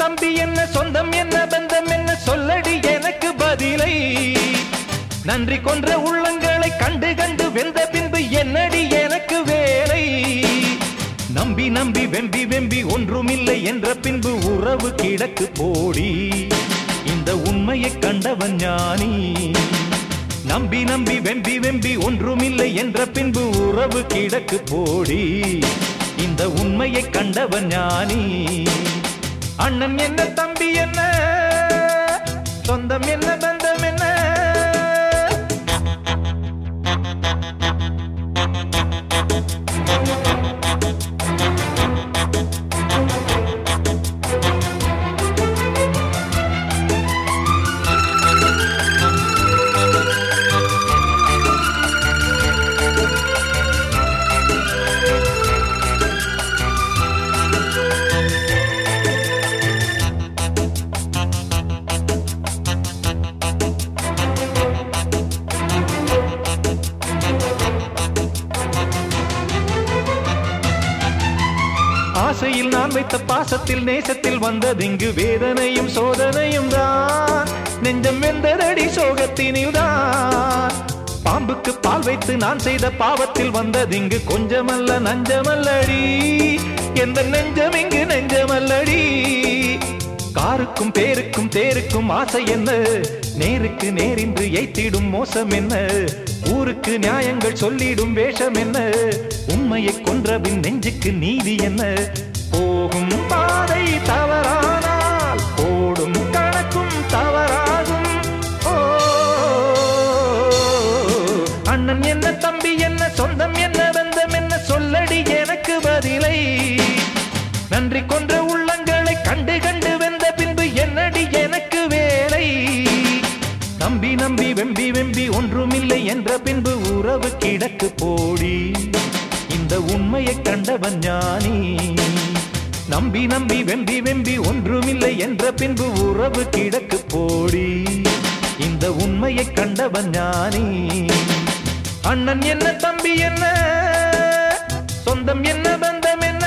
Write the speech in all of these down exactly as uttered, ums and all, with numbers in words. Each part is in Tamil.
தம்பி என்ன சொந்தம் என்ன பந்தம் என்ன சொல்லடி எனக்கு பதிலை நன்றி கொன்ற உள்ளங்களை கண்டு கண்டு வெந்த பின்பு என்னடி எனக்கு வேலை நம்பி நம்பி வெம்பி வெம்பி ஒன்றுமில்லை என்ற பின்பு உறவு கிடக்கு போடி இந்த உண்மையை கண்டவன் ஞானி நம்பி நம்பி வெம்பி வெம்பி ஒன்றுமில்லை என்ற பின்பு உறவு கிடக்கு போடி இந்த உண்மையை கண்டவன் ஞானி அண்ணன் என்ன தம்பி என்ன சொந்தம் என்ன பந்தம் என்ன ஆசையில் நான் வைத்த பாசத்தில் நேசத்தில் வந்ததிங்கு வேதனையும் சோதனையும் தான் நெஞ்சம் வெந்ததடி சோகத்தினில் தான் பாம்புக்கு பால் வைத்து நான் செய்த பாவத்தில் வந்ததிங்கு கொஞ்சமல்ல நஞ்சமல்லடி எந்த நெஞ்சம் இங்கு நெஞ்சமல்லடி காருக்கும் பேருக்கும் தேருக்கும் ஆசை என்ன நேருக்கு நேரின்று எய்த்திடும் மோசம் என்ன ஊருக்கு நியாயங்கள் சொல்லிடும் வேஷம் என்ன உண்மையை கொன்றபின் நெஞ்சுக்கு நீதி என்ன போகும் பாதை தவறானால் ஓடும் கணக்கும் தவறாகும் ஓ அண்ணன் என்ன தம்பி என்ன சொந்தம் என்ன பந்தம் என்ன சொல்லடி எனக்கு பதிலை நன்றி கொன்ற உள்ளங்களை கண்டு கண்டு வெந்த பின்பு என்னடி எனக்கு வேலை நம்பி நம்பி வெம்பி வெம்பி ஒன்றுமில்லை என்ற பின்பு உறவு கிடக்கு போடி இந்த உண்மையை கண்டவன் ஞானி நம்பி நம்பி வெம்பி வெம்பி ஒன்றுமில்லை என்ற பின்பு உறவு கிடக்கு போடி இந்த உண்மையை கண்டவன் ஞானி அண்ணன் என்ன தம்பி என்ன சொந்தம் என்ன பந்தம் என்ன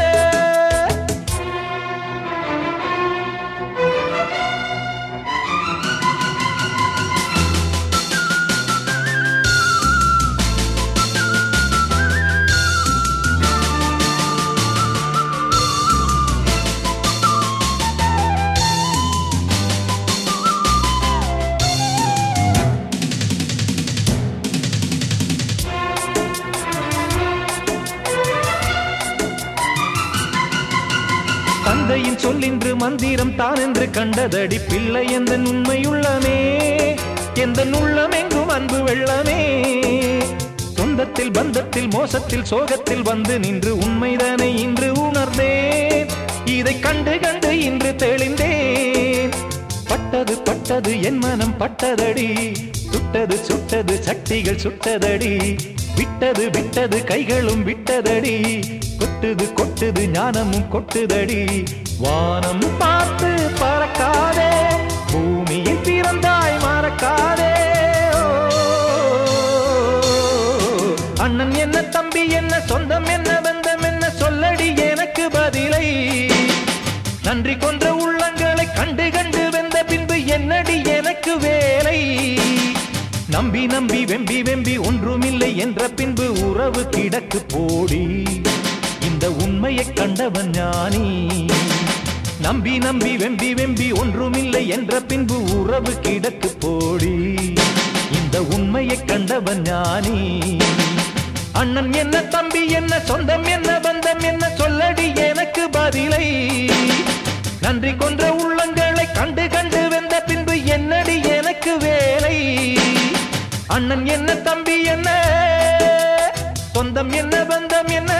தந்தையின் சொல்லின்று மந்திரம் தான் என்று கண்டதடி பிள்ளை எந்த உண்மையுள்ளமே எந்த உள்ளம் எங்கும் அன்பு வெள்ளமே சொந்தத்தில் பந்தத்தில் மோசத்தில் சோகத்தில் வந்து நின்று உண்மைதானே இன்று உணர்ந்தேன் இதை கண்டு கண்டு இன்று தெளிந்தேன் பட்டது பட்டது என் மனம் பட்டதடி சுட்டது சுட்டது சக்திகள் சுட்டதடி விட்டது விட்டது கைகளும் விட்டதடி கொட்டுது கொட்டுது ஞானமும் கொட்டுதடி வானம் பார்த்து பறக்காதே பூமியில் பிறந்தாய் மறக்காதே அண்ணன் என்ன தம்பி என்ன சொந்தம் என்ன பந்தம் என்ன சொல்லடி எனக்கு பதிலை நன்றி கொன்ற உள்ளங்களை கண்டு கண்டு வெந்த பின்பு என்னடி எனக்கு வேலை நம்பி நம்பி வெம்பி வெம்பி ஒன்றுமில்லை என்ற பின்பு உறவு கிடக்கு போடி இந்த உண்மையை கண்டவன் ஞானி நம்பி நம்பி வெம்பி வெம்பி ஒன்றுமில்லை என்ற பின்பு உறவு கிடக்கு போடி இந்த உண்மையை கண்டவன் ஞானி அண்ணன் என்ன தம்பி என்ன சொந்தம் என்ன பந்தம் என்ன சொல்லடி எனக்கு பதிலை நன்றி கொன்ற உள்ளங்களை கண்டு கண்டு வெந்த பின்பு என்னடி எனக்கு வேலை அண்ணன் என்ன தம்பி என்ன சொந்தம் என்ன பந்தம் என்ன